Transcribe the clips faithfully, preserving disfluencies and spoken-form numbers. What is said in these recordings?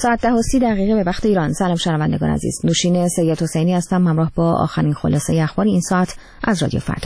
ساعت ده و سی دقیقه به وقت ایران. سلام شنوندگان عزیز، نوشین سید حسینی هستم همراه با آخرین خلاصه اخبار این ساعت از رادیو فردا.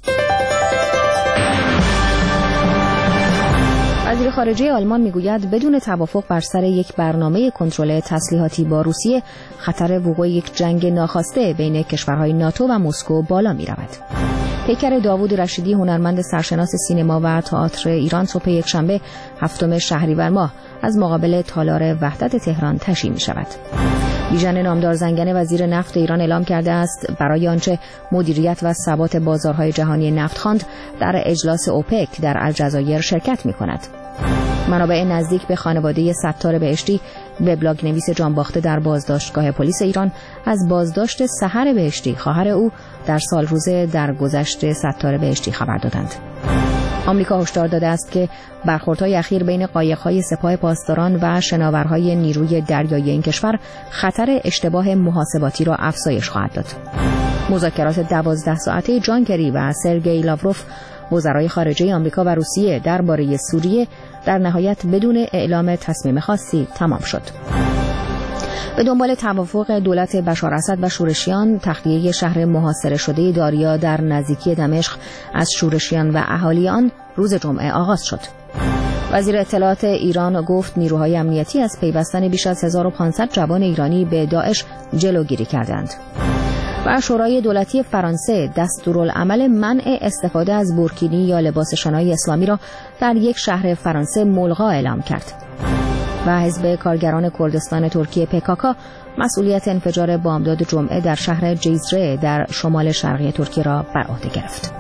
وزیر خارجه آلمان میگوید بدون توافق بر سر یک برنامه کنترل تسلیحاتی با روسیه خطر وقوع یک جنگ ناخواسته بین کشورهای ناتو و مسکو بالا می رود. پیکر داوود رشیدی هنرمند سرشناس سینما و تئاتر ایران صبح یکشنبه هفتم شهریور ماه از مقابل تالار وحدت تهران تشییع می شود. بیژن نامدار زنگنه وزیر نفت ایران اعلام کرده است برای آنچه مدیریت و ثبات بازارهای جهانی نفت خواند در اجلاس اوپک در الجزایر شرکت می کند. منابع نزدیک به خانواده ستار بهشتی وبلاگ نویس جانباخته در بازداشتگاه پلیس ایران از بازداشت سحر بهشتی خواهر او در سال روزه در گذشت ستار بهشتی خبر دادند. آمریکا هشدار داده است که برخوردهای اخیر بین قایق‌های سپاه پاسداران و شناورهای نیروی دریایی این کشور خطر اشتباه محاسباتی را افزایش خواهد داد. مذاکرات دوازده ساعته جان کری و سرگئی لاوروف وزرای خارجه آمریکا و روسیه درباره سوریه در نهایت بدون اعلام تصمیم خاصی تمام شد. به دنبال توافق دولت بشار اسد و شورشیان، تخلیه شهر محاصره شده داریا در نزدیکی دمشق از شورشیان و اهالی آن روز جمعه آغاز شد. وزیر اطلاعات ایران گفت نیروهای امنیتی از پیوستن بیش از هزار و پانصد جوان ایرانی به داعش جلوگیری کردند. و شورای دولتی فرانسه دستورالعمل منع استفاده از بورکینی یا لباس شنای اسلامی را در یک شهر فرانسه ملغا اعلام کرد. و حزب کارگران کردستان ترکیه پکاکا مسئولیت انفجار بامداد جمعه در شهر جیزره در شمال شرقی ترکیه را بر عهده گرفت.